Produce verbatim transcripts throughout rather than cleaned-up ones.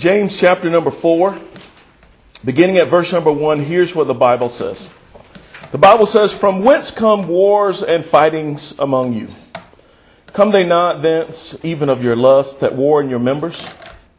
James chapter number four, beginning at verse number one, here's what the Bible says. The Bible says, "From whence come wars and fightings among you? Come they not thence, even of your lust that war in your members?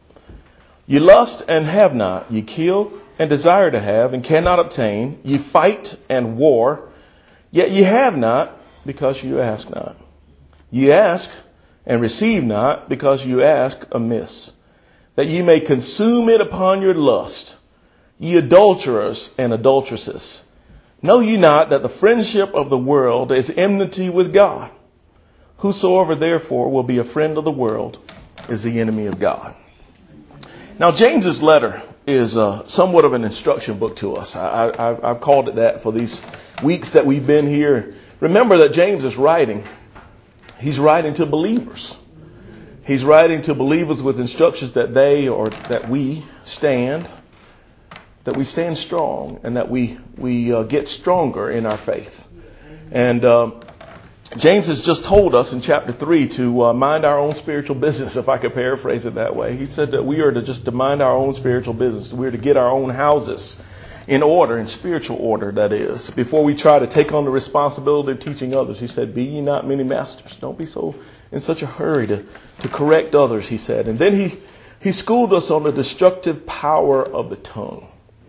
Ye lust and have not, ye kill and desire to have and cannot obtain. Ye fight and war, yet ye have not, because you ask not. Ye ask and receive not, because you ask amiss, that ye may consume it upon your lust. Ye adulterers and adulteresses, know ye not that the friendship of the world is enmity with God? Whosoever therefore will be a friend of the world is the enemy of God." Now, James's letter is uh, somewhat of an instruction book to us. I, I, I've called it that for these weeks that we've been here. Remember that James is writing. He's writing to believers. He's writing to believers with instructions that they or that we stand, that we stand strong, and that we we uh, get stronger in our faith. And uh, James has just told us in chapter three to uh, mind our own spiritual business, if I could paraphrase it that way. He said that we are to just to mind our own spiritual business. We're to get our own houses in order, in spiritual order, that is, before we try to take on the responsibility of teaching others. He said, "Be ye not many masters." Don't be so in such a hurry to, to correct others, he said. And then he, he schooled us on the destructive power of the tongue.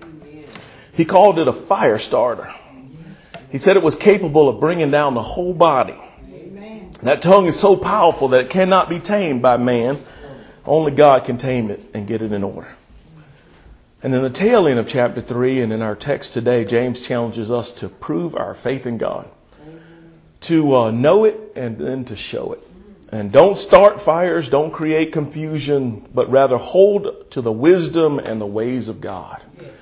He called it a fire starter. He said it was capable of bringing down the whole body. Amen. That tongue is so powerful that it cannot be tamed by man. Only God can tame it and get it in order. And in the tail end of chapter three and in our text today, James challenges us to prove our faith in God. To uh, know it and then to show it. And don't start fires, don't create confusion, but rather hold to the wisdom and the ways of God.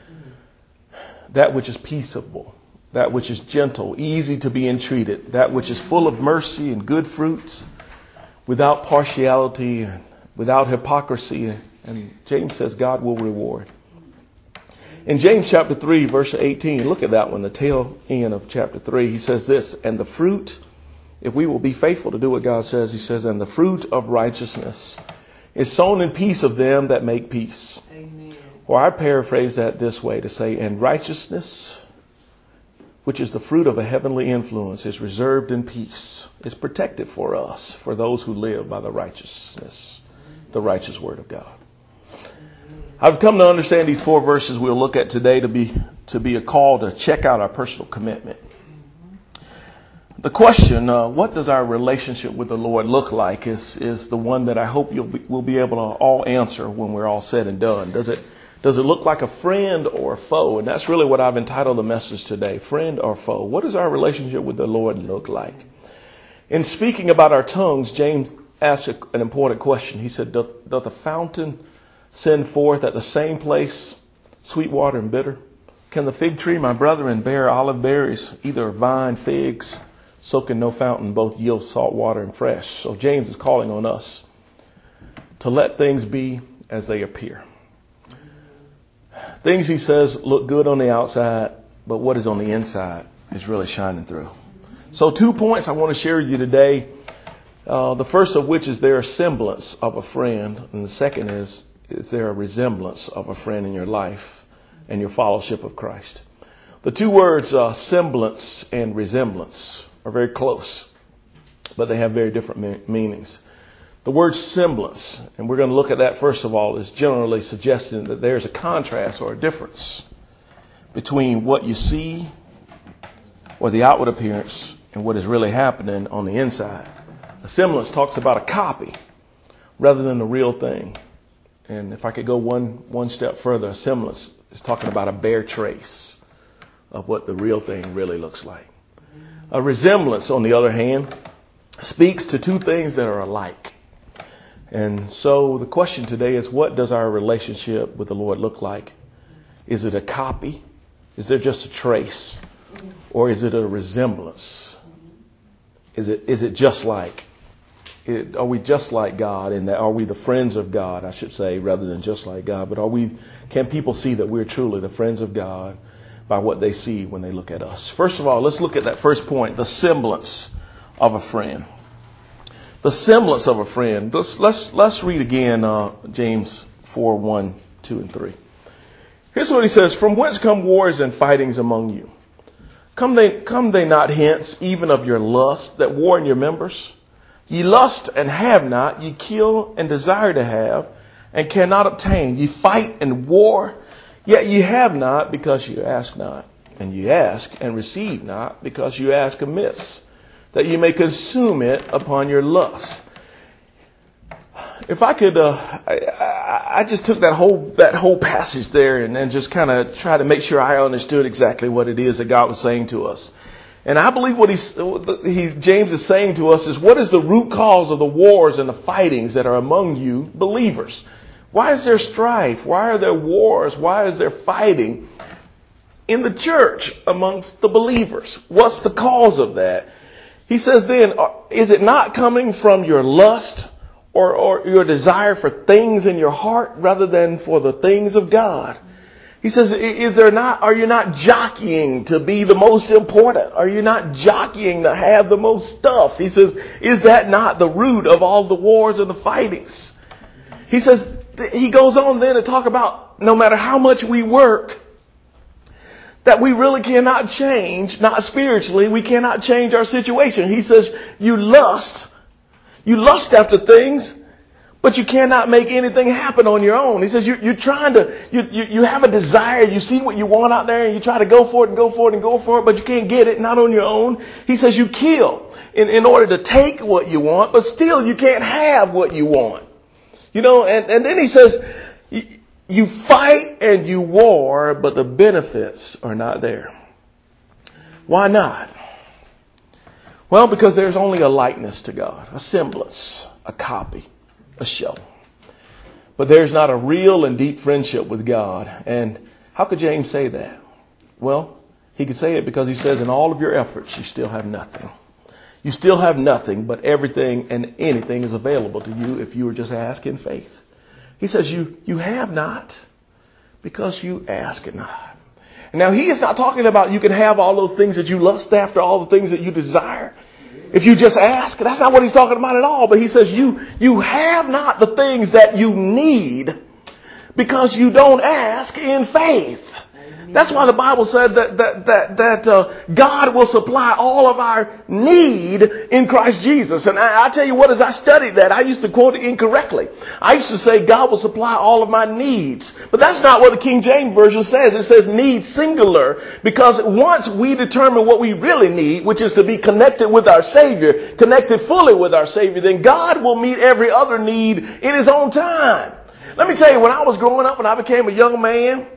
That which is peaceable, that which is gentle, easy to be entreated, that which is full of mercy and good fruits, without partiality and without hypocrisy. And James says God will reward. In James chapter three, verse eighteen, look at that one, the tail end of chapter three. He says this, "And the fruit," if we will be faithful to do what God says, he says, "and the fruit of righteousness is sown in peace of them that make peace." Amen. Or I paraphrase that this way to say, "And righteousness, which is the fruit of a heavenly influence, is reserved in peace, is protected for us, for those who live by the righteousness, the righteous word of God." I've come to understand these four verses we'll look at today to be to be a call to check out our personal commitment. The question, uh, what does our relationship with the Lord look like, is is the one that I hope you'll be, we'll be able to all answer when we're all said and done. Does it does it look like a friend or a foe? And that's really what I've entitled the message today, friend or foe. What does our relationship with the Lord look like? In speaking about our tongues, James asked an important question. He said, doth, doth the fountain send forth at the same place sweet water and bitter? Can the fig tree, my brethren, bear olive berries, either vine, figs, soak in no fountain, both yield salt water and fresh? So James is calling on us to let things be as they appear. Things, he says, look good on the outside, but what is on the inside is really shining through. So two points I want to share with you today. Uh, the first of which is there a semblance of a friend, and the second is, is there a resemblance of a friend in your life and your fellowship of Christ? The two words, uh, semblance and resemblance, are very close, but they have very different me- meanings. The word semblance, and we're going to look at that first of all, is generally suggesting that there's a contrast or a difference between what you see or the outward appearance and what is really happening on the inside. A semblance talks about a copy rather than the real thing. And if I could go one one step further, a semblance is talking about a bare trace of what the real thing really looks like. A resemblance, on the other hand, speaks to two things that are alike. And so the question today is, what does our relationship with the Lord look like? Is it a copy? Is there just a trace? Or is it a resemblance? Is it is it just like? It, are we just like God? And that are we the friends of God, I should say, rather than just like God? But are we? Can people see that we're truly the friends of God by what they see when they look at us? First of all, let's look at that first point, the semblance of a friend. The semblance of a friend. Let's let's, let's read again uh, James four one two and three. Here's what he says. From whence come wars and fightings among you? Come they, come they not hence, even of your lust that war in your members? Ye lust and have not, ye kill and desire to have, and cannot obtain. Ye fight and war, yet ye have not, because you ask not. And ye ask and receive not, because you ask amiss, that ye may consume it upon your lust. If I could, uh, I, I, I just took that whole that whole passage there and then just kind of try to make sure I understood exactly what it is that God was saying to us. And I believe what he's, he, James is saying to us is, what is the root cause of the wars and the fightings that are among you believers? Why is there strife? Why are there wars? Why is there fighting in the church amongst the believers? What's the cause of that? He says then, is it not coming from your lust or, or your desire for things in your heart rather than for the things of God? He says, is there not, are you not jockeying to be the most important? Are you not jockeying to have the most stuff? He says, is that not the root of all the wars and the fightings? He says, he goes on then to talk about no matter how much we work, that we really cannot change, not spiritually, we cannot change our situation. He says, you lust, you lust after things, but you cannot make anything happen on your own. He says, you, you're trying to, you, you, you have a desire, you see what you want out there, and you try to go for it and go for it and go for it, but you can't get it, not on your own. He says, you kill in, in order to take what you want, but still you can't have what you want. You know, and, and then he says, you fight and you war, but the benefits are not there. Why not? Well, because there's only a likeness to God, a semblance, a copy, a show. But there's not a real and deep friendship with God. And how could James say that? Well, he could say it because he says in all of your efforts, you still have nothing. You still have nothing, but everything and anything is available to you if you were just ask in faith. He says you, you have not because you ask not. And now he is not talking about you can have all those things that you lust after, all the things that you desire. If you just ask, that's not what he's talking about at all. But he says you, you have not the things that you need because you don't ask in faith. That's why the Bible said that that that that uh, God will supply all of our need in Christ Jesus. And I, I tell you what, as I studied that, I used to quote it incorrectly. I used to say God will supply all of my needs. But that's not what the King James Version says. It says need singular, because once we determine what we really need, which is to be connected with our Savior, connected fully with our Savior, then God will meet every other need in His own time. Let me tell you, when I was growing up and I became a young man,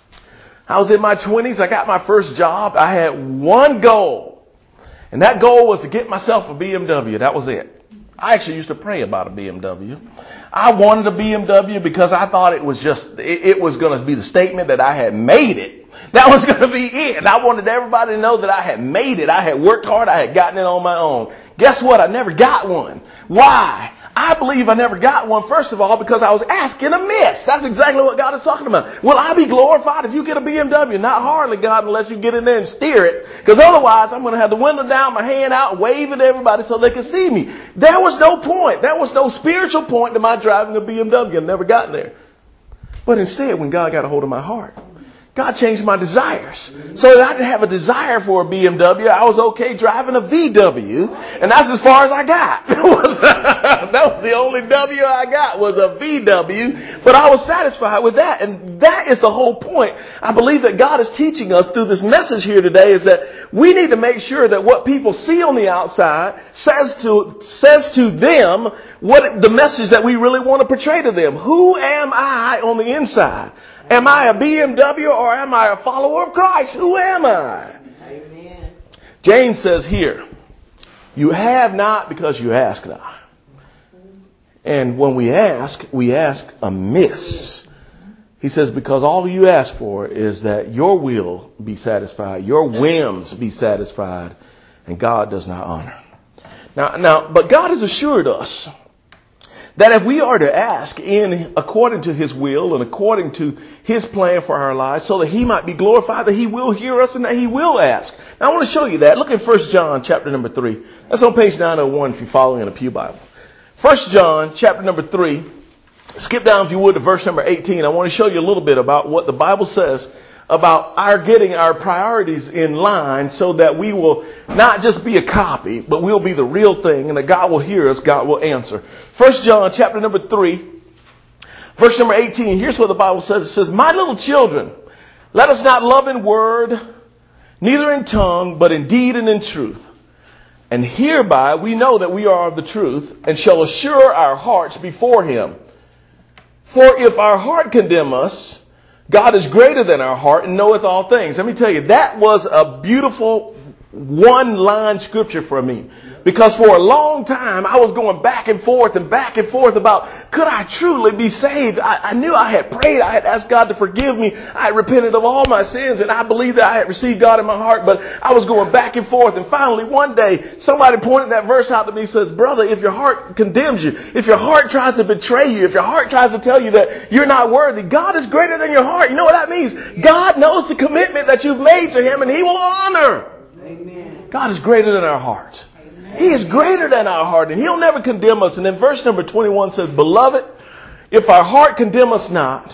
I was in my twenties. I got my first job. I had one goal. And that goal was to get myself a B M W. That was it. I actually used to pray about a B M W. I wanted a B M W because I thought it was just, it, it was going to be the statement that I had made it. That was going to be it. And I wanted everybody to know that I had made it. I had worked hard. I had gotten it on my own. Guess what? I never got one. Why? I believe I never got one, first of all, because I was asking amiss. That's exactly what God is talking about. Will I be glorified if you get a B M W? Not hardly, God, unless you get in there and steer it. Because otherwise, I'm going to have the window down, my hand out, wave at everybody so they can see me. There was no point. There was no spiritual point to my driving a B M W. I never got there. But instead, when God got a hold of my heart, God changed my desires. So that I didn't have a desire for a B M W. I was okay driving a V W. And that's as far as I got. That was, that was the only W I got was a V W. But I was satisfied with that. And that is the whole point. I believe that God is teaching us through this message here today is that we need to make sure that what people see on the outside says to, says to them what the message that we really want to portray to them. Who am I on the inside? Am I a B M W or am I a follower of Christ? Who am I? Amen. James says here, you have not because you ask not. And when we ask, we ask amiss. He says, because all you ask for is that your will be satisfied, your whims be satisfied, and God does not honor. Now, now, but God has assured us that if we are to ask in according to His will and according to His plan for our lives so that He might be glorified, that He will hear us and that He will ask. Now I want to show you that. Look at First John chapter number three. That's on page nine oh one if you're following in a pew Bible. First John chapter number three. Skip down, if you would, to verse number eighteen. I want to show you a little bit about what the Bible says about our getting our priorities in line so that we will not just be a copy, but we'll be the real thing, and that God will hear us, God will answer. First John chapter number three, verse number eighteen. Here's what the Bible says. It says, "My little children, let us not love in word, neither in tongue, but in deed and in truth. And hereby we know that we are of the truth, and shall assure our hearts before him. For if our heart condemn us, God is greater than our heart and knoweth all things." Let me tell you, that was a beautiful one-line scripture for me. Because for a long time, I was going back and forth and back and forth about, could I truly be saved? I, I knew I had prayed. I had asked God to forgive me. I had repented of all my sins, and I believed that I had received God in my heart. But I was going back and forth. And finally, one day, somebody pointed that verse out to me and says, "Brother, if your heart condemns you, if your heart tries to betray you, if your heart tries to tell you that you're not worthy, God is greater than your heart." You know what that means? God knows the commitment that you've made to him, and he will honor. Amen. God is greater than our heart. He is greater than our heart, and he'll never condemn us. And then verse number twenty-one says, "Beloved, if our heart condemn us not,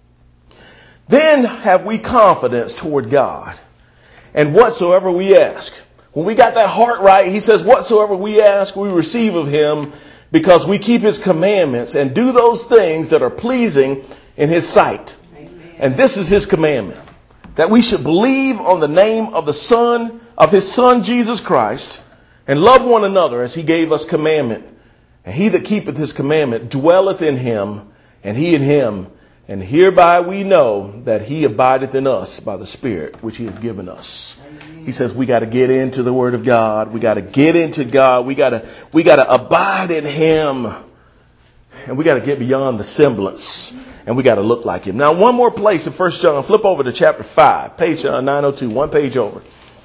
then have we confidence toward God. And whatsoever we ask," when we got that heart right, he says, "Whatsoever we ask, we receive of him, because we keep his commandments and do those things that are pleasing in his sight." Amen. And this is his commandment, that we should believe on the name of the Son, of his Son, Jesus Christ, and love one another as he gave us commandment. And he that keepeth his commandment dwelleth in him, and he in him. And hereby we know that he abideth in us by the Spirit which he hath given us. Amen. He says we got to get into the Word of God. We got to get into God. We got to we got to abide in him. And we got to get beyond the semblance. And we got to look like him. Now, one more place in First John. Flip over to chapter five, page uh, nine oh two, one page over.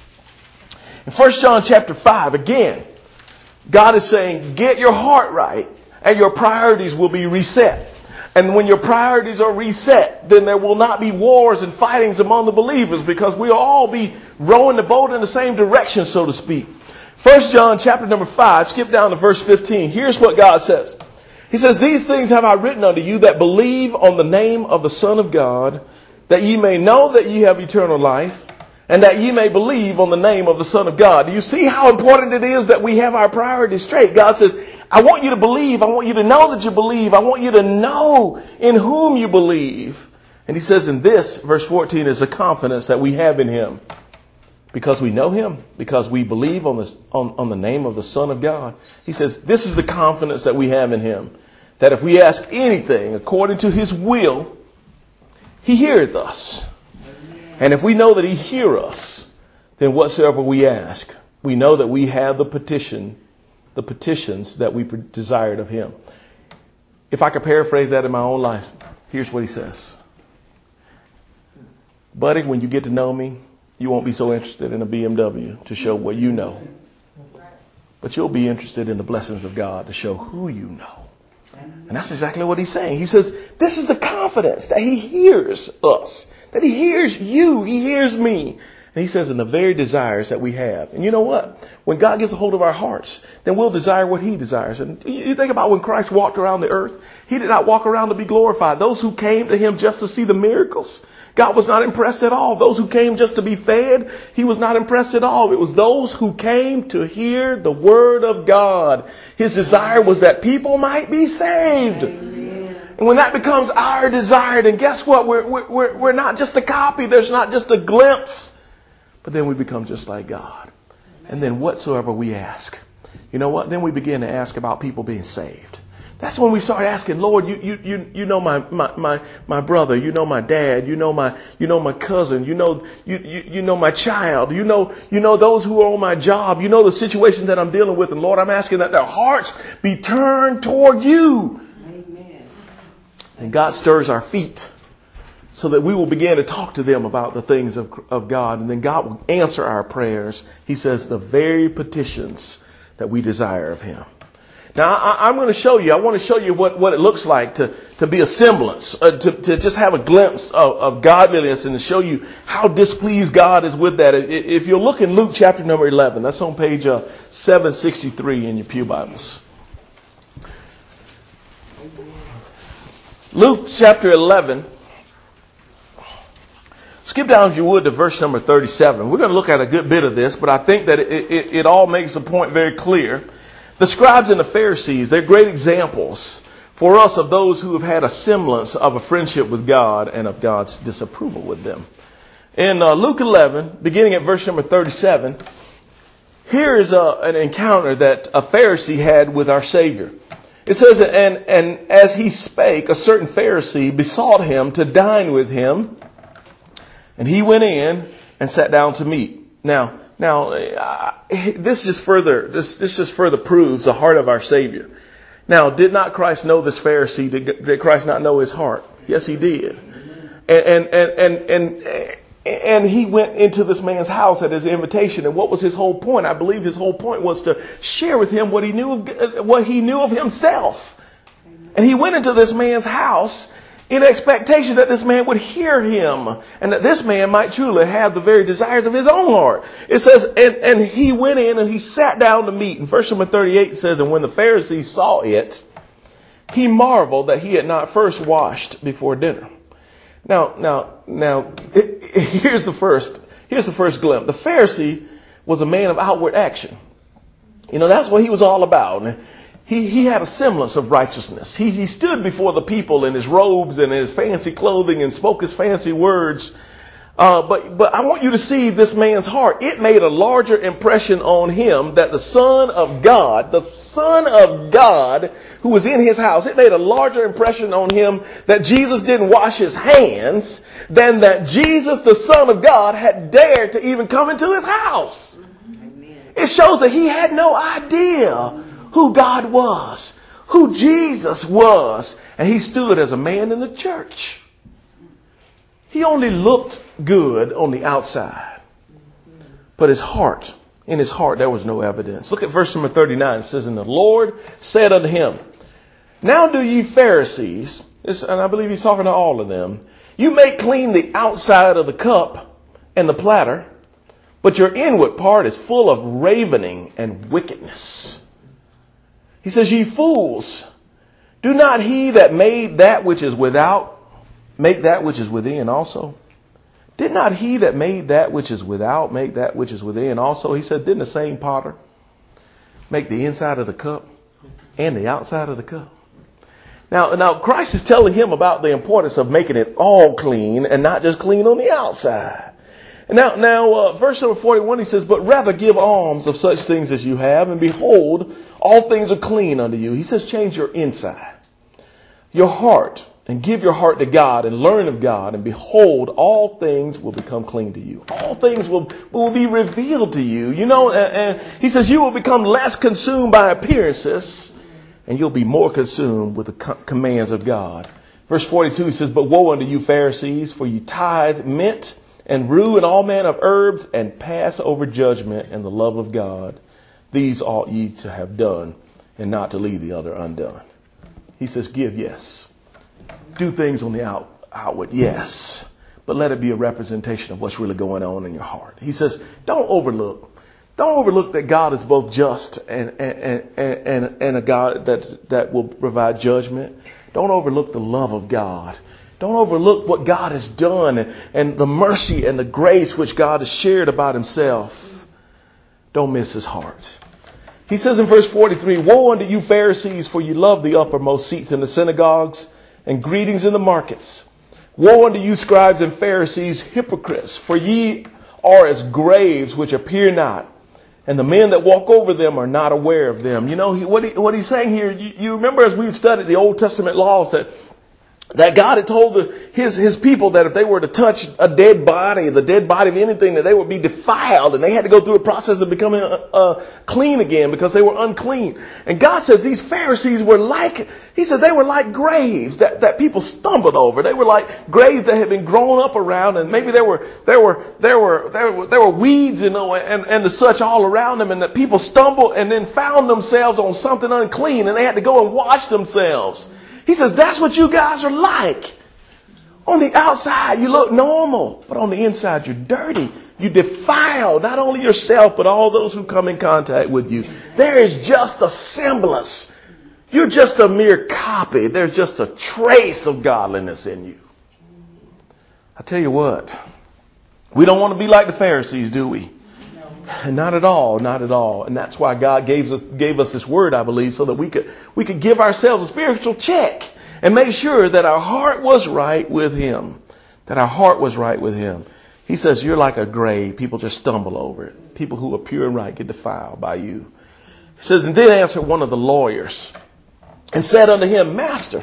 In First John chapter five, again, God is saying, get your heart right and your priorities will be reset. And when your priorities are reset, then there will not be wars and fightings among the believers, because we'll all be rowing the boat in the same direction, so to speak. First John chapter number five, skip down to verse fifteen. Here's what God says. He says, "These things have I written unto you that believe on the name of the Son of God, that ye may know that ye have eternal life, and that ye may believe on the name of the Son of God." Do you see how important it is that we have our priorities straight? God says, I want you to believe. I want you to know that you believe. I want you to know in whom you believe. And he says in this, verse fourteen, is a confidence that we have in him. Because we know him, because we believe on, this, on, on the name of the Son of God. He says, this is the confidence that we have in him. That if we ask anything according to his will, he heareth us. And if we know that he hear us, then whatsoever we ask, we know that we have the petition, the petitions that we desired of him. If I could paraphrase that in my own life, here's what he says. Buddy, when you get to know me, you won't be so interested in a B M W to show what you know. But you'll be interested in the blessings of God to show who you know. And that's exactly what he's saying. He says, this is the confidence that he hears us. That he hears you. He hears me. And he says in the very desires that we have. And you know what? When God gets a hold of our hearts, then we'll desire what he desires. And you think about when Christ walked around the earth. He did not walk around to be glorified. Those who came to him just to see the miracles, God was not impressed at all. Those who came just to be fed, he was not impressed at all. It was those who came to hear the word of God. His desire was that people might be saved. Amen. And when that becomes our desire, then guess what? We're, we're, we're not just a copy. There's not just a glimpse. But then we become just like God. And then whatsoever we ask, you know what? Then we begin to ask about people being saved. That's when we start asking, Lord, you you you you know my my my, my brother, you know my dad, you know my you know my cousin, you know you, you you know my child, you know you know those who are on my job, you know the situation that I'm dealing with, and Lord, I'm asking that their hearts be turned toward you. Amen. And God stirs our feet so that we will begin to talk to them about the things of, of God, and then God will answer our prayers. He says the very petitions that we desire of him. Now, I, I'm going to show you, I want to show you what, what it looks like to, to be a semblance, uh, to, to just have a glimpse of, of godliness, and to show you how displeased God is with that. If you look in Luke chapter number eleven, that's on page uh, seven sixty-three in your pew Bibles. Luke chapter eleven. Skip down, if you would, to verse number thirty-seven. We're going to look at a good bit of this, but I think that it, it, it all makes the point very clear. The scribes and the Pharisees, they're great examples for us of those who have had a semblance of a friendship with God and of God's disapproval with them. In uh, Luke eleven, beginning at verse number thirty-seven, here is a, an encounter that a Pharisee had with our Savior. It says, and, and as he spake, a certain Pharisee besought him to dine with him. And he went in and sat down to meat. Now, now, uh, this just further, this, this just further proves the heart of our Savior. Now, did not Christ know this Pharisee? Did, did Christ not know his heart? Yes, he did. And, and, and, and, and, and he went into this man's house at his invitation. And what was his whole point? I believe his whole point was to share with him what he knew of, what he knew of himself. And he went into this man's house in expectation that this man would hear him and that this man might truly have the very desires of his own heart. It says, and, and he went in and he sat down to meat. In verse number thirty-eight, it says, and when the Pharisee saw it, he marveled that he had not first washed before dinner. Now, now, now, it, it, here's the first, here's the first glimpse. The Pharisee was a man of outward action. You know, that's what he was all about. And He, he had a semblance of righteousness. He, he stood before the people in his robes and in his fancy clothing and spoke his fancy words. Uh, but, but I want you to see this man's heart. It made a larger impression on him that the Son of God, the Son of God who was in his house, it made a larger impression on him that Jesus didn't wash his hands than that Jesus, the Son of God, had dared to even come into his house. Amen. It shows that he had no idea who God was, who Jesus was, and he stood as a man in the church. He only looked good on the outside, but his heart, in his heart, there was no evidence. Look at verse number thirty-nine. It says, and the Lord said unto him, now do ye Pharisees, this, and I believe he's talking to all of them, you make clean the outside of the cup and the platter, but your inward part is full of ravening and wickedness. He says, ye fools, do not he that made that which is without make that which is within also? Did not he that made that which is without make that which is within also? He said, didn't the same potter make the inside of the cup and the outside of the cup? Now, now Christ is telling him about the importance of making it all clean and not just clean on the outside. And now, now, uh, verse number forty-one, he says, but rather give alms of such things as you have, and behold, all things are clean unto you. He says, change your inside, your heart, and give your heart to God and learn of God. And behold, all things will become clean to you. All things will, will be revealed to you. You know, and, and he says, you will become less consumed by appearances, and you'll be more consumed with the co- commands of God. Verse forty-two, he says, but woe unto you, Pharisees, for you tithe mint and rue and all manner of herbs, and pass over judgment and the love of God. These ought ye to have done, and not to leave the other undone. He says, give, yes. Do things on the out, outward, yes. But let it be a representation of what's really going on in your heart. He says, don't overlook. Don't overlook that God is both just and, and, and, and, and a God that, that will provide judgment. Don't overlook the love of God. Don't overlook what God has done and, and the mercy and the grace which God has shared about himself. Don't miss his heart. He says in verse forty-three, woe unto you, Pharisees, for you love the uppermost seats in the synagogues and greetings in the markets. Woe unto you, scribes and Pharisees, hypocrites, for ye are as graves which appear not, and the men that walk over them are not aware of them. You know, he, what, he, what he's saying here, you, you remember as we've studied the Old Testament laws that That God had told the, his, his people that if they were to touch a dead body, the dead body of anything, that they would be defiled, and they had to go through a process of becoming uh, uh, clean again because they were unclean. And God said these Pharisees were like, he said they were like graves that, that people stumbled over. They were like graves that had been grown up around, and maybe there were, there were, there were, there were, there were weeds, you know, and, and the such all around them, and that people stumbled and then found themselves on something unclean, and they had to go and wash themselves. He says, that's what you guys are like. On the outside, you look normal, but on the inside, you're dirty. You defile not only yourself, but all those who come in contact with you. There is just a semblance. You're just a mere copy. There's just a trace of godliness in you. I tell you what, we don't want to be like the Pharisees, do we? No. Not at all, not at all. And that's why God gave us gave us this word, I believe, so that we could we could give ourselves a spiritual check and make sure that our heart was right with Him. That our heart was right with Him. He says, you're like a grave. People just stumble over it. People who are pure and right get defiled by you. He says, and then answered one of the lawyers and said unto him, Master,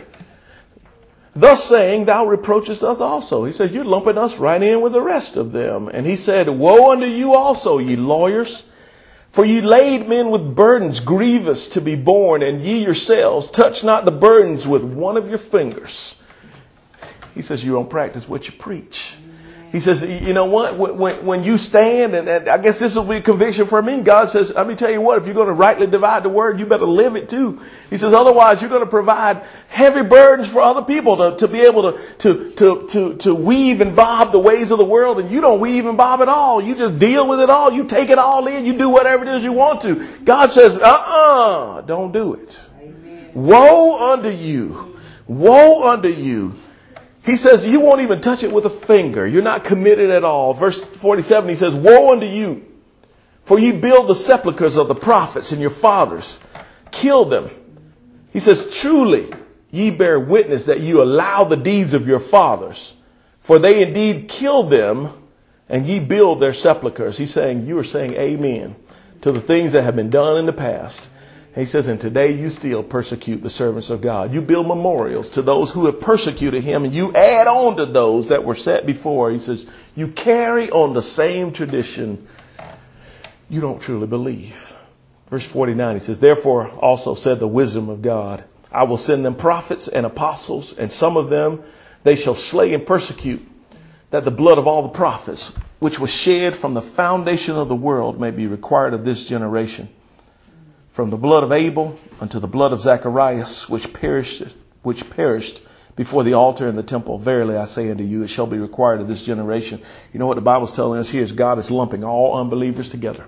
thus saying, thou reproachest us also. He said, you're lumping us right in with the rest of them. And he said, woe unto you also, ye lawyers, for ye laid men with burdens grievous to be borne, and ye yourselves touch not the burdens with one of your fingers. He says, you don't practice what you preach. He says, you know what, when, when you stand, and, and I guess this will be a conviction for me, God says, let me tell you what, if you're going to rightly divide the word, you better live it too. He says, otherwise you're going to provide heavy burdens for other people to, to be able to, to, to, to, to weave and bob the ways of the world, and you don't weave and bob at all. You just deal with it all. You take it all in. You do whatever it is you want to. God says, uh-uh, don't do it. Amen. Woe unto you. Woe unto you. He says, you won't even touch it with a finger. You're not committed at all. Verse forty-seven, he says, woe unto you, for ye build the sepulchres of the prophets and your fathers. Kill them. He says, truly, ye bear witness that you allow the deeds of your fathers, for they indeed killed them, and ye build their sepulchres. He's saying, you are saying amen to the things that have been done in the past. He says, and today you still persecute the servants of God. You build memorials to those who have persecuted him, and you add on to those that were set before. He says, you carry on the same tradition. You don't truly believe. Verse forty-nine, he says, therefore also said the wisdom of God, I will send them prophets and apostles, and some of them they shall slay and persecute, that the blood of all the prophets, which was shed from the foundation of the world, may be required of this generation. From the blood of Abel unto the blood of Zacharias, which perished, which perished before the altar in the temple. Verily I say unto you, it shall be required of this generation. You know what the Bible's telling us here is God is lumping all unbelievers together.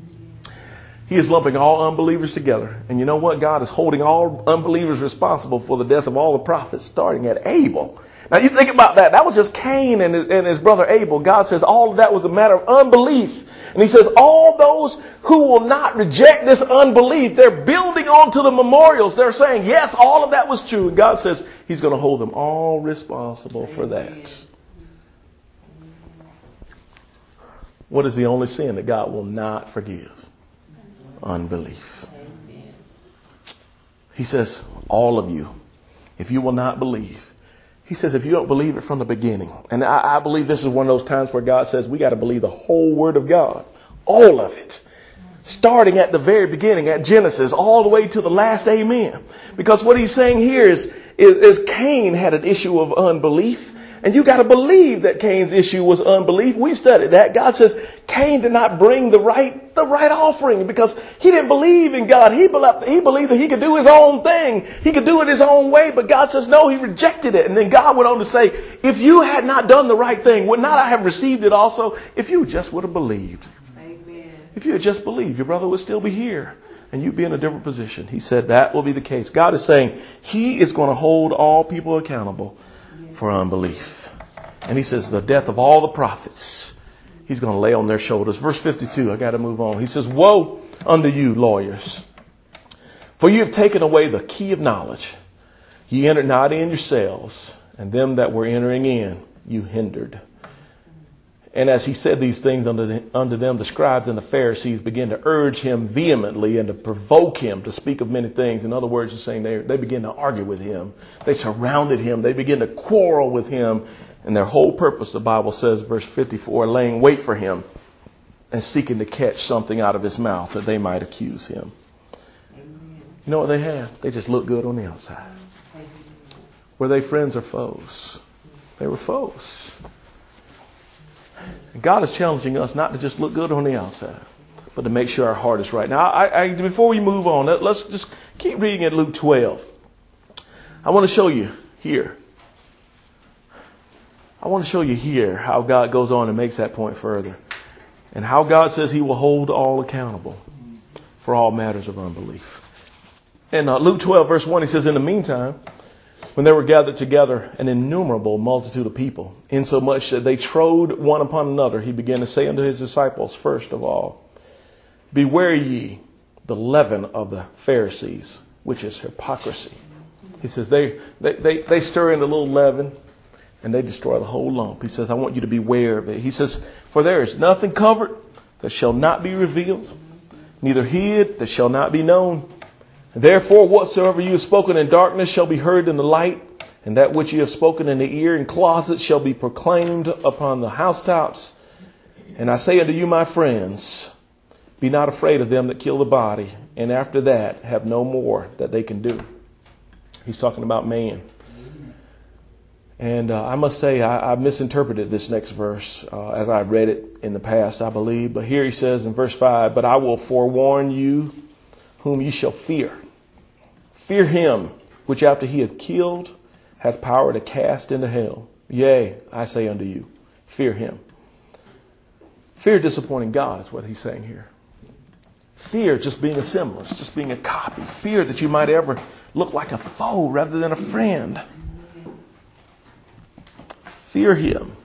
He is lumping all unbelievers together. And you know what? God is holding all unbelievers responsible for the death of all the prophets, starting at Abel. Now you think about that. That was just Cain and his, and his brother Abel. God says all of that was a matter of unbelief. And he says all those who will not reject this unbelief, they're building onto the memorials. They're saying, yes, all of that was true. And God says he's going to hold them all responsible for that. What is the only sin that God will not forgive? Unbelief. He says, all of you, if you will not believe. He says, if you don't believe it from the beginning. And I, I believe this is one of those times where God says we got to believe the whole word of God. All of it. Starting at the very beginning, at Genesis, all the way to the last amen. Because what he's saying here is, is, is Cain had an issue of unbelief. And you got to believe that Cain's issue was unbelief. We studied that. God says Cain did not bring the right, the right offering because he didn't believe in God. He believed, he believed that he could do his own thing. He could do it his own way. But God says, no, he rejected it. And then God went on to say, if you had not done the right thing, would not I have received it also? If you just would have believed. Amen. If you had just believed, your brother would still be here. And you'd be in a different position. He said that will be the case. God is saying he is going to hold all people accountable for unbelief. And he says the death of all the prophets, he's going to lay on their shoulders. Verse fifty-two, I got to move on. He says, woe unto you, lawyers, for you have taken away the key of knowledge. Ye entered not in yourselves, and them that were entering in you hindered. And as he said these things unto, the, unto them, the scribes and the Pharisees began to urge him vehemently and to provoke him to speak of many things. In other words, he's saying they, they began to argue with him. They surrounded him. They began to quarrel with him. And their whole purpose, the Bible says, verse fifty-four, laying wait for him and seeking to catch something out of his mouth that they might accuse him. Amen. You know what they had? They just looked good on the outside. Amen. Were they friends or foes? They were foes. And God is challenging us not to just look good on the outside, but to make sure our heart is right. Now, I, I, before we move on, let, let's just keep reading at Luke twelve. I want to show you here. I want to show you here how God goes on and makes that point further. And how God says he will hold all accountable for all matters of unbelief. in uh, Luke twelve, verse one, he says, in the meantime, when they were gathered together, an innumerable multitude of people, insomuch that they trode one upon another, he began to say unto his disciples, first of all, beware ye the leaven of the Pharisees, which is hypocrisy. He says they, they, they, they stir in a little leaven and they destroy the whole lump. He says, I want you to beware of it. He says, for there is nothing covered that shall not be revealed, neither hid that shall not be known. Therefore, whatsoever you have spoken in darkness shall be heard in the light, and that which you have spoken in the ear in closets shall be proclaimed upon the housetops. And I say unto you, my friends, be not afraid of them that kill the body, and after that have no more that they can do. He's talking about man. And uh, I must say, I, I misinterpreted this next verse uh, as I read it in the past, I believe. But here he says in verse five, but I will forewarn you whom you shall fear. Fear him, which after he hath killed, hath power to cast into hell. Yea, I say unto you, fear him. Fear disappointing God is what he's saying here. Fear just being a semblance, just being a copy. Fear that you might ever look like a foe rather than a friend. Fear him,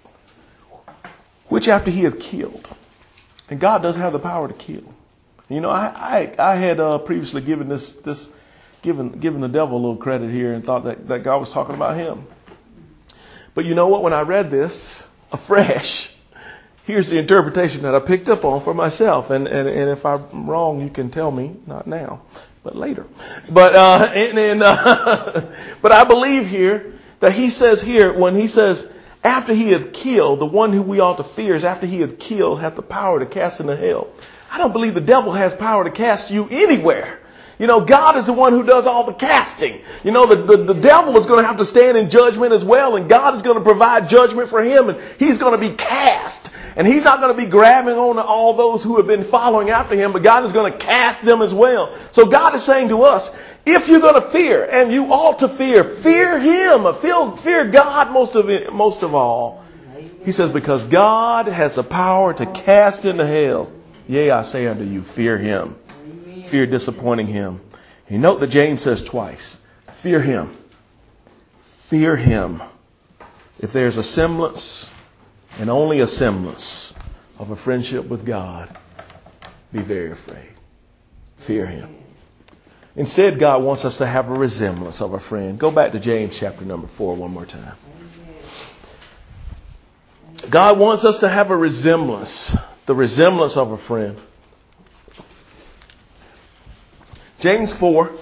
which after he hath killed. And God does have the power to kill. You know, I I, I had uh, previously given this this given given the devil a little credit here and thought that, that God was talking about him. But you know what? When I read this afresh, here's the interpretation that I picked up on for myself. And and, and if I'm wrong, you can tell me, not now, but later. But uh, and, and uh, but I believe here that he says here when he says after he hath killed, the one who we ought to fear is after he hath killed, hath the power to cast into hell. I don't believe the devil has power to cast you anywhere. You know, God is the one who does all the casting. You know, the, the, the devil is going to have to stand in judgment as well. And God is going to provide judgment for him. And he's going to be cast. And he's not going to be grabbing on to all those who have been following after him. But God is going to cast them as well. So God is saying to us, if you're going to fear, and you ought to fear, fear him. Fear, fear God most of it, most of all. He says, because God has the power to cast into hell. Yea, I say unto you, fear him. Fear disappointing him. You note that James says twice, fear him. Fear him. If there's a semblance, and only a semblance, of a friendship with God, be very afraid. Fear him. Instead, God wants us to have a resemblance of a friend. Go back to James chapter number four one more time. God wants us to have a resemblance, the resemblance of a friend. James four.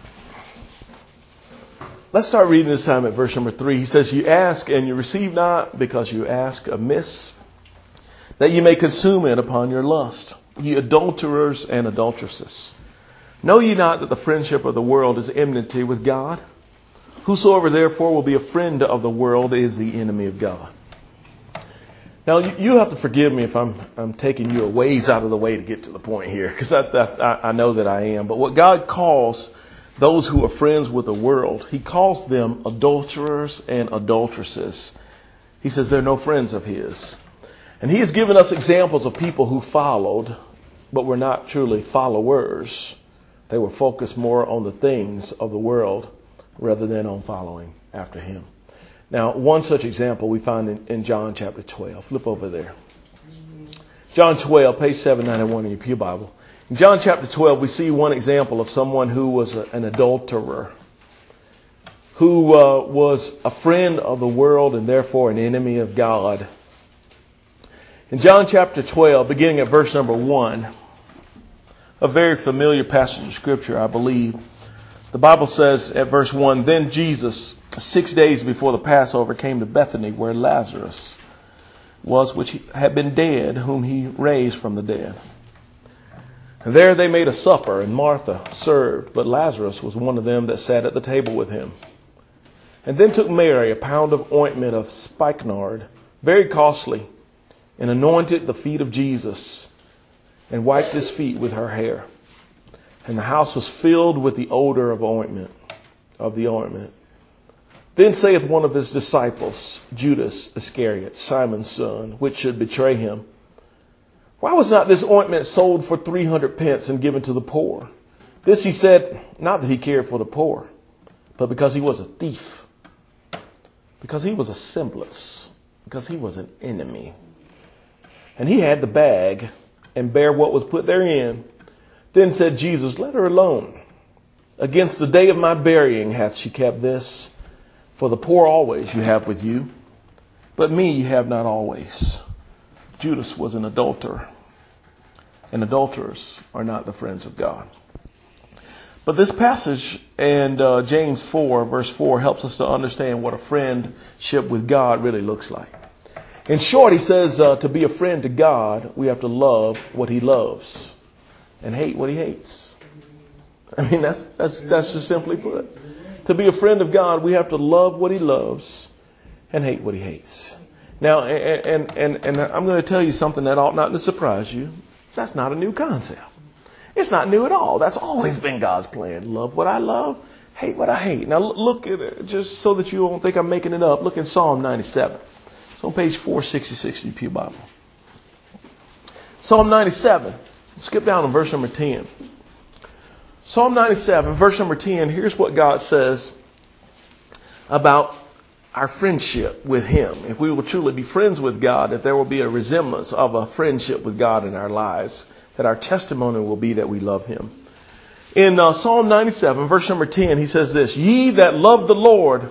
Let's start reading this time at verse number three. He says, you ask and you receive not because you ask amiss, that you may consume it upon your lust. Ye adulterers and adulteresses. Know ye not that the friendship of the world is enmity with God? Whosoever therefore will be a friend of the world is the enemy of God. Now, you have to forgive me if I'm I'm taking you a ways out of the way to get to the point here, because I, I, I know that I am. But what God calls those who are friends with the world, he calls them adulterers and adulteresses. He says they're no friends of his. And he has given us examples of people who followed, but were not truly followers. They were focused more on the things of the world rather than on following after him. Now, one such example we find in, in John chapter twelve. Flip over there. John twelve, page seven ninety-one in your Pew Bible. In John chapter twelve, we see one example of someone who was a, an adulterer, who uh, was a friend of the world and therefore an enemy of God. In John chapter twelve, beginning at verse number one, a very familiar passage of Scripture, I believe. The Bible says at verse one, then Jesus, six days before the Passover, came to Bethany, where Lazarus was, which had been dead, whom he raised from the dead. And there they made a supper, and Martha served, but Lazarus was one of them that sat at the table with him. And then took Mary a pound of ointment of spikenard, very costly, and anointed the feet of Jesus, and wiped his feet with her hair. And the house was filled with the odor of ointment, of the ointment. Then saith one of his disciples, Judas Iscariot, Simon's son, which should betray him, why was not this ointment sold for three hundred pence and given to the poor? This he said, not that he cared for the poor, but because he was a thief, because he was a semblance, because he was an enemy. And he had the bag and bare what was put therein. Then said Jesus, let her alone. Against the day of my burying hath she kept this. For the poor always you have with you, but me you have not always. Judas was an adulterer, and adulterers are not the friends of God. But this passage and uh, James four, verse four, helps us to understand what a friendship with God really looks like. In short, he says uh, to be a friend to God, we have to love what he loves and hate what he hates. I mean, that's that's that's just simply put. To be a friend of God, we have to love what he loves and hate what he hates. Now, and and and, and I'm going to tell you something that ought not to surprise you. That's not a new concept. It's not new at all. That's always been God's plan. Love what I love, hate what I hate. Now, look at it, just so that you don't think I'm making it up. Look in Psalm ninety-seven. It's on page four sixty-six in your Pew Bible. Psalm ninety-seven. Skip down to verse number ten. Psalm ninety-seven, verse number ten, here's what God says about our friendship with him. If we will truly be friends with God, if there will be a resemblance of a friendship with God in our lives, that our testimony will be that we love him. In uh, Psalm ninety-seven, verse number ten, he says this, ye that love the Lord,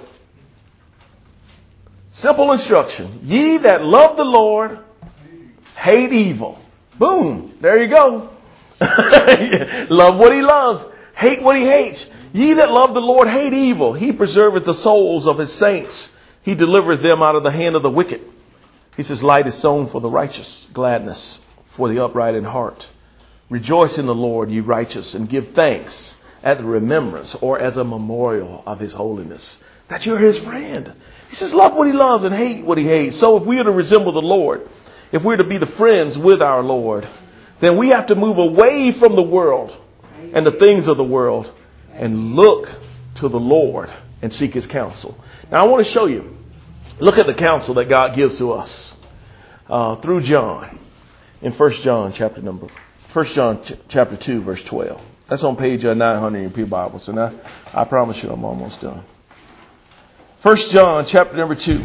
simple instruction, ye that love the Lord, hate evil. Boom, there you go. Love what he loves, hate what he hates. Ye that love the Lord hate evil. He preserveth the souls of his saints. He delivereth them out of the hand of the wicked. He says, light is sown for the righteous, gladness for the upright in heart. Rejoice in the Lord, ye righteous, and give thanks at the remembrance or as a memorial of his holiness, that you're his friend. He says, love what he loves and hate what he hates. So if we are to resemble the Lord, if we're to be the friends with our Lord, then we have to move away from the world and the things of the world and look to the Lord and seek his counsel. Now, I want to show you. Look at the counsel that God gives to us uh, through John in First John chapter number First John ch- chapter two, verse twelve. That's on page uh, nine hundred in your Pew Bibles, and I, I promise you I'm almost done. First John chapter number two,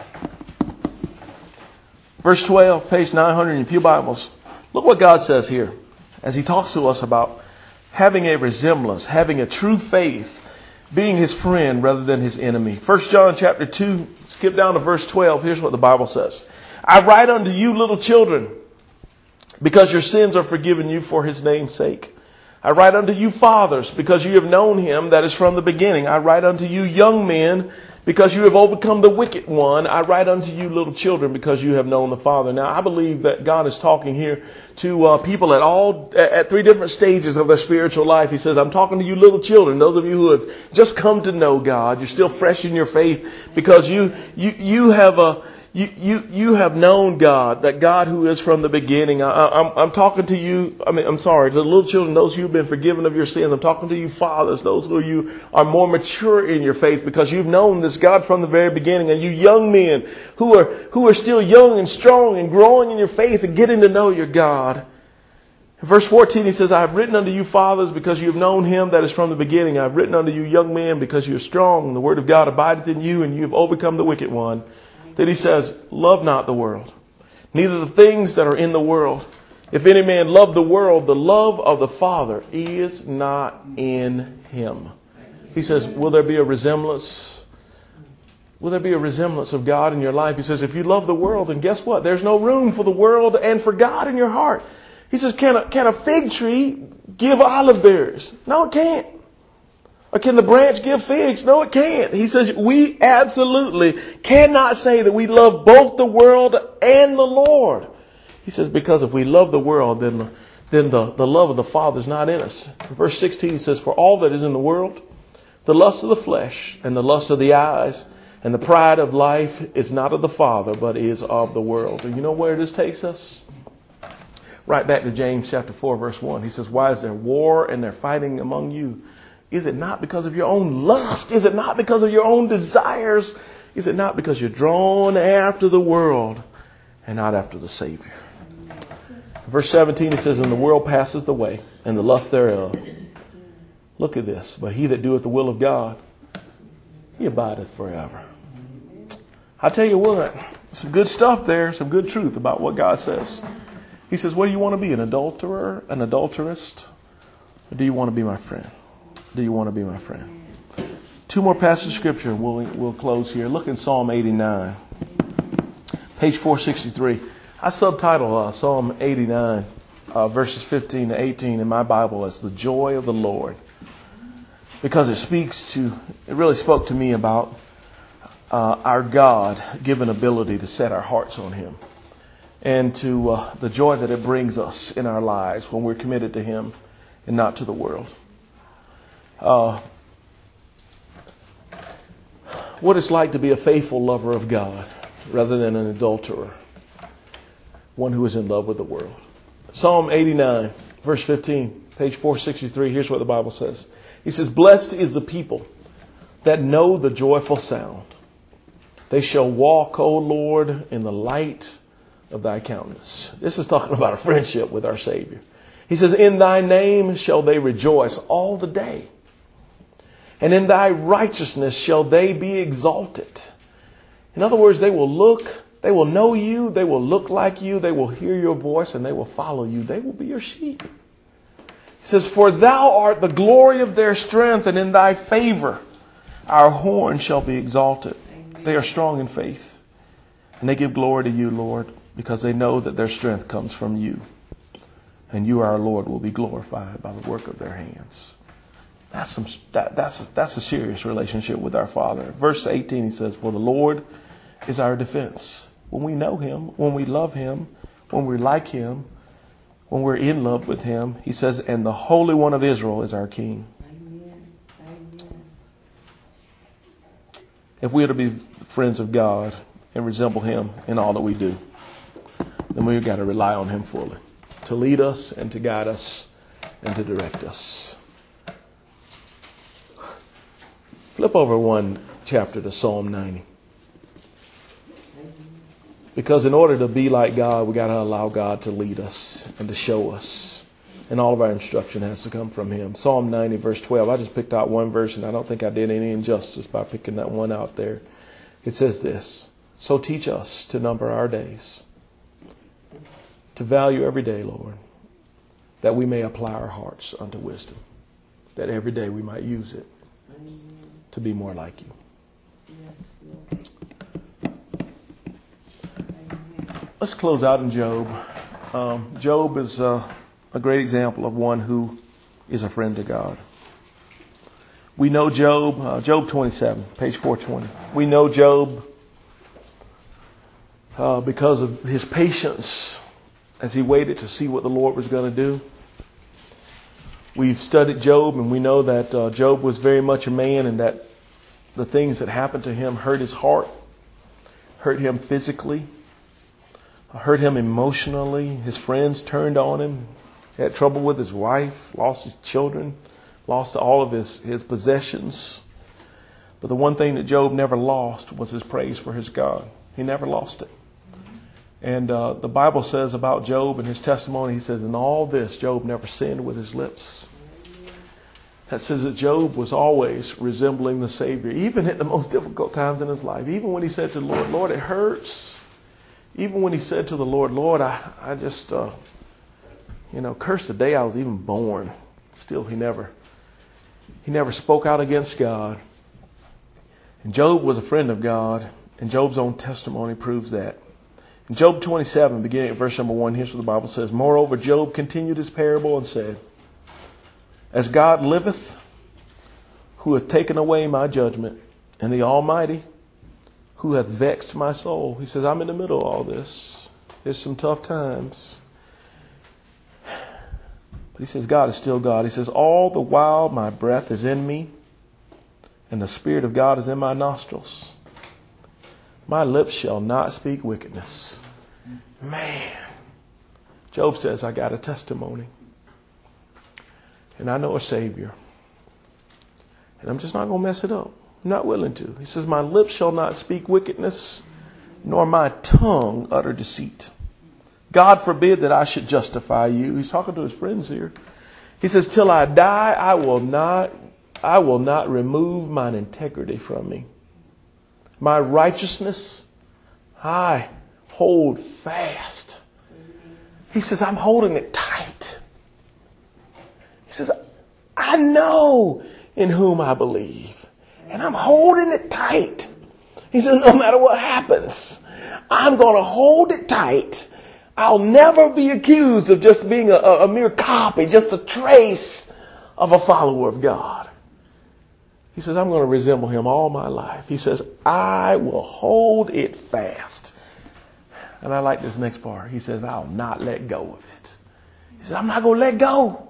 verse twelve, page nine hundred in your Pew Bibles. Look what God says here as he talks to us about having a resemblance, having a true faith, being his friend rather than his enemy. First John chapter two, skip down to verse twelve. Here's what the Bible says. I write unto you, little children, because your sins are forgiven you for his name's sake. I write unto you, fathers, because you have known him that is from the beginning. I write unto you, young men, because you have overcome the wicked one. I write unto you, little children, because you have known the Father. Now, I believe that God is talking here to uh, people at all, at three different stages of their spiritual life. He says, I'm talking to you, little children, those of you who have just come to know God. You're still fresh in your faith because you, you, you have a, You, you, you have known God, that God who is from the beginning. I, I'm, I'm talking to you. I mean, I'm sorry, the little children, those who have been forgiven of your sins. I'm talking to you, fathers, those who you are more mature in your faith because you've known this God from the very beginning. And you young men who are, who are still young and strong and growing in your faith and getting to know your God. In verse fourteen, he says, I have written unto you, fathers, because you have known him that is from the beginning. I have written unto you, young men, because you are strong, and the word of God abideth in you, and you have overcome the wicked one. Then he says, love not the world, neither the things that are in the world. If any man love the world, the love of the Father is not in him. He says, will there be a resemblance? Will there be a resemblance of God in your life? He says, if you love the world, then guess what? There's no room for the world and for God in your heart. He says, can a, can a fig tree give olive berries? No, it can't. Or can the branch give figs? No, it can't. He says we absolutely cannot say that we love both the world and the Lord. He says because if we love the world, then the, then the, the love of the Father is not in us. In verse sixteen, he says, for all that is in the world, the lust of the flesh and the lust of the eyes and the pride of life is not of the Father, but is of the world. And you know where this takes us? Right back to James chapter four, verse one. He says, why is there war and they're fighting among you? Is it not because of your own lust? Is it not because of your own desires? Is it not because you're drawn after the world and not after the Savior? Verse seventeen, he says, and the world passes away and the lust thereof. Look at this. But he that doeth the will of God, he abideth forever. I tell you what, some good stuff there, some good truth about what God says. He says, what do you want to be, an adulterer, an adulteress? Or do you want to be my friend? Do you want to be my friend? Two more passages of scripture and we'll, we'll close here. Look in Psalm eighty-nine, page four sixty-three. I subtitle uh, Psalm eighty-nine, uh, verses fifteen to eighteen in my Bible as the joy of the Lord. Because it speaks to, it really spoke to me about uh, our God-given ability to set our hearts on Him. And to uh, the joy that it brings us in our lives when we're committed to Him and not to the world. Uh, what it's like to be a faithful lover of God rather than an adulterer. One who is in love with the world. Psalm eighty-nine, verse fifteen, page four sixty-three. Here's what the Bible says. He says, blessed is the people that know the joyful sound. They shall walk, O Lord, in the light of thy countenance. This is talking about a friendship with our Savior. He says, in thy name shall they rejoice all the day. And in thy righteousness shall they be exalted. In other words, they will look, they will know you, they will look like you, they will hear your voice, and they will follow you. They will be your sheep. He says, for thou art the glory of their strength, and in thy favor our horn shall be exalted. Amen. They are strong in faith. And they give glory to you, Lord, because they know that their strength comes from you. And you, our Lord, will be glorified by the work of their hands. That's some, that, that's, a, that's a serious relationship with our Father. Verse eighteen, he says, for the Lord is our defense. When we know Him, when we love Him, when we like Him, when we're in love with Him, he says, and the Holy One of Israel is our King. Amen. Amen. If we are to be friends of God and resemble Him in all that we do, then we've got to rely on Him fully to lead us and to guide us and to direct us. Flip over one chapter to Psalm ninety. Because in order to be like God, we got to allow God to lead us and to show us. And all of our instruction has to come from Him. Psalm ninety, verse twelve. I just picked out one verse, and I don't think I did any injustice by picking that one out there. It says this, so teach us to number our days, to value every day, Lord, that we may apply our hearts unto wisdom, that every day we might use it to be more like you. Let's close out in Job. Um, Job is uh, a great example of one who is a friend to God. We know Job, uh, Job twenty-seven, page four twenty. We know Job uh, because of his patience as he waited to see what the Lord was going to do. We've studied Job, and we know that uh, Job was very much a man, and that the things that happened to him hurt his heart, hurt him physically, hurt him emotionally. His friends turned on him. He had trouble with his wife, lost his children, lost all of his, his possessions. But the one thing that Job never lost was his praise for his God. He never lost it. And uh, the Bible says about Job and his testimony, he says, in all this, Job never sinned with his lips. That says that Job was always resembling the Savior, even at the most difficult times in his life. Even when he said to the Lord, Lord, it hurts. Even when he said to the Lord, Lord, I, I just, uh, you know, cursed the day I was even born. Still, he never, he never spoke out against God. And Job was a friend of God, and Job's own testimony proves that. In Job twenty-seven, beginning at verse number one, here's what the Bible says. Moreover, Job continued his parable and said, as God liveth, who hath taken away my judgment, and the Almighty, who hath vexed my soul. He says, I'm in the middle of all this. There's some tough times. But he says, God is still God. He says, all the while my breath is in me, and the Spirit of God is in my nostrils. My lips shall not speak wickedness. Man. Job says, I got a testimony. And I know a Savior. And I'm just not going to mess it up. I'm not willing to. He says, my lips shall not speak wickedness, nor my tongue utter deceit. God forbid that I should justify you. He's talking to his friends here. He says, till I die, I will not, I will not remove mine integrity from me. My righteousness, I hold fast. He says, I'm holding it tight. He says, I know in whom I believe. And I'm holding it tight. He says, no matter what happens, I'm going to hold it tight. I'll never be accused of just being a, a mere copy, just a trace of a follower of God. He says, I'm going to resemble him all my life. He says, I will hold it fast. And I like this next part. He says, I'll not let go of it. He says, I'm not going to let go.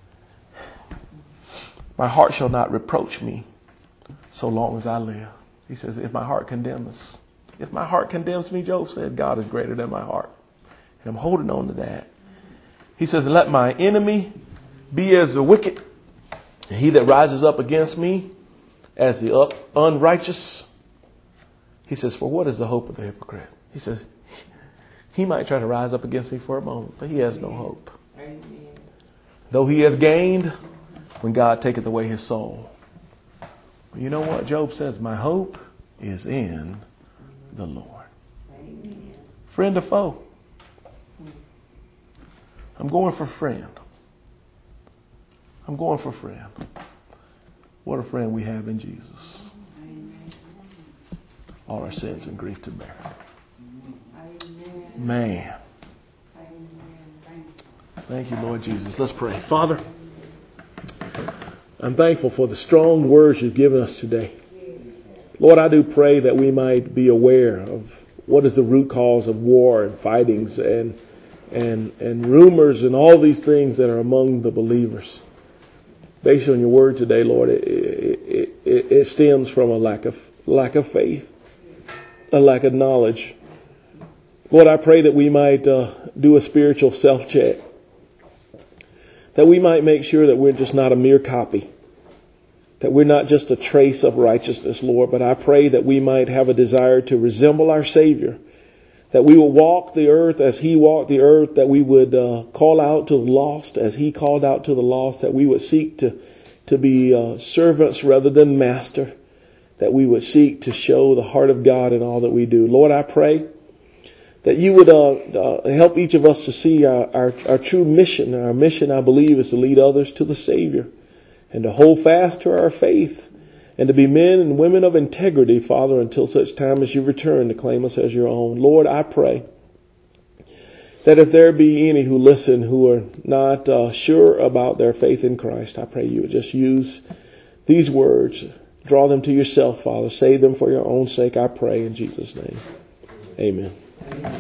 My heart shall not reproach me so long as I live. He says, if my heart condemns, if my heart condemns me, Job said, God is greater than my heart. And I'm holding on to that. He says, let my enemy be as the wicked, and he that rises up against me as the up unrighteous. He says, for what is the hope of the hypocrite? He says, he might try to rise up against me for a moment, but he has no hope. Amen. Though he hath gained, when God taketh away his soul. But you know what? Job says, my hope is in the Lord. Amen. Friend or foe? I'm going for friend. I'm going for friend. What a friend we have in Jesus. Amen. All our sins and grief to bear. Amen. Man. Thank you, Lord Jesus. Let's pray. Father, I'm thankful for the strong words you've given us today. Lord, I do pray that we might be aware of what is the root cause of war and fightings and and and rumors and all these things that are among the believers. Based on your word today, Lord, it, it, it, it stems from a lack of lack of faith, a lack of knowledge. Lord, I pray that we might uh, do a spiritual self-check, that we might make sure that we're just not a mere copy, that we're not just a trace of righteousness, Lord, but I pray that we might have a desire to resemble our Savior, that we will walk the earth as he walked the earth, that we would uh, call out to the lost as he called out to the lost, that we would seek to, to be uh, servants rather than master, that we would seek to show the heart of God in all that we do. Lord, I pray that you would uh, uh, help each of us to see our, our, our true mission. Our mission, I believe, is to lead others to the Savior and to hold fast to our faith and to be men and women of integrity, Father, until such time as you return to claim us as your own. Lord, I pray that if there be any who listen who are not uh, sure about their faith in Christ, I pray you would just use these words, draw them to yourself, Father. Save them for your own sake, I pray in Jesus' name. Amen.